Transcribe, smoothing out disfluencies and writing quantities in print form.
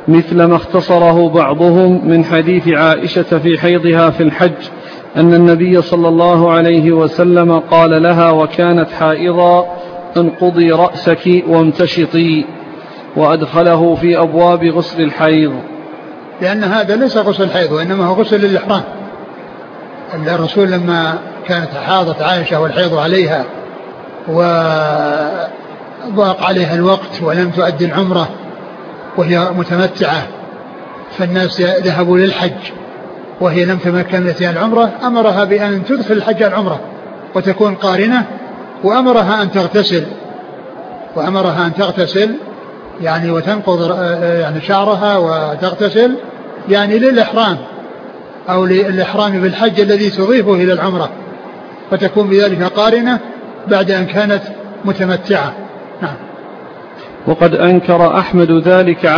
مثل ما اختصره بعضهم من حديث عائشة في حيضها في الحج أن النبي صلى الله عليه وسلم قال لها وكانت حائضا انقضي رأسك وامتشطي، وأدخله في أبواب غسل الحيض. لأن هذا ليس غسل الحيض وإنما هو غسل الإحرام. الرسول لما كانت حاضت عائشة والحيض عليها وضاق عليها الوقت ولم تؤدي العمرة وهي متمتعة، فالناس ذهبوا للحج وهي لم تمكن لها العمرة، أمرها بأن تدخل الحج العمرة وتكون قارنة، وأمرها أن تغتسل يعني وتنقض يعني شعرها وتغتسل يعني للإحرام أو للإحرام بالحج الذي تضيفه إلى العمرة، فتكون بذلك قارنة بعد أن كانت متمتعة. نعم. وقد أنكر أحمد ذلك